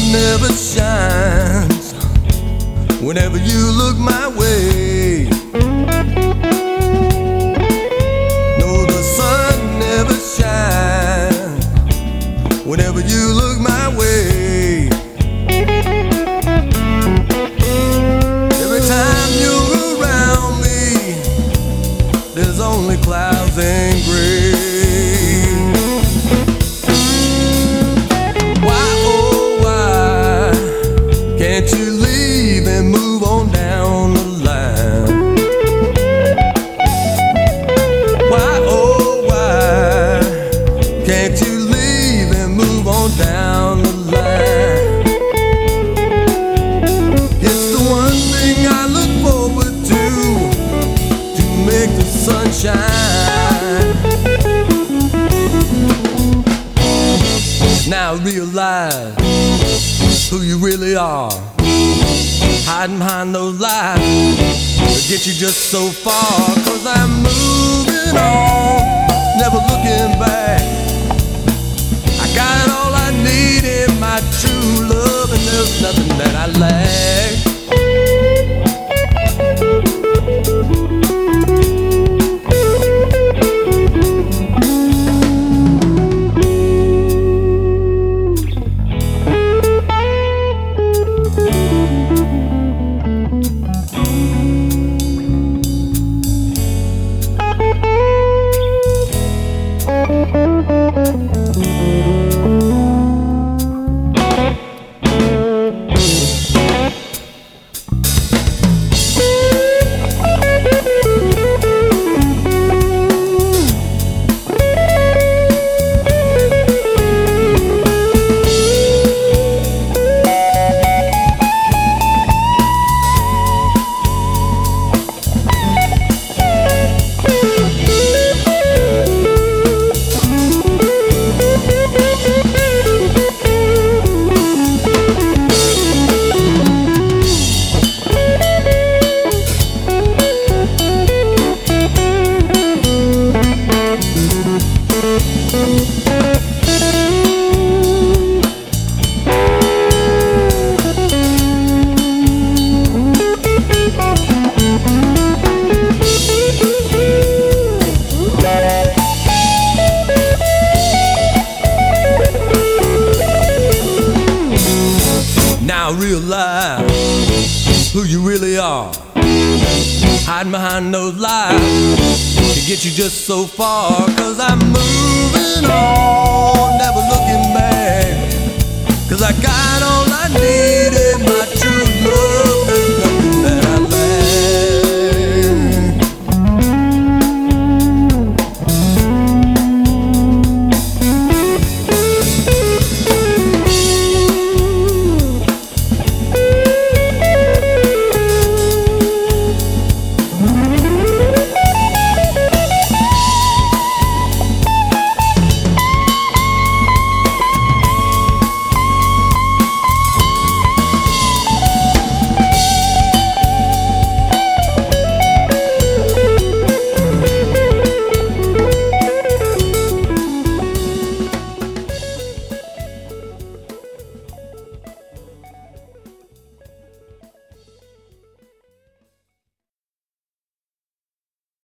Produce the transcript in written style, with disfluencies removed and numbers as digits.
never shines whenever you look my way. No, the sun never shines whenever you look my way. Every time you're around me, there's only clouds and gray. Can't you leave and move on down the line? Why, oh why can't you leave and move on down the line? It's the one thing I look forward to make the sun shine. Now realize who you really are. Hiding behind those lies will get you just so far. 'Cause I'm moving on, never looking back. I got all I need in my true love, and there's nothing that I lack. Now realize who you really are. Hiding behind those lies can get you just so far. 'Cause I'm moving on, never looking back. 'Cause I got on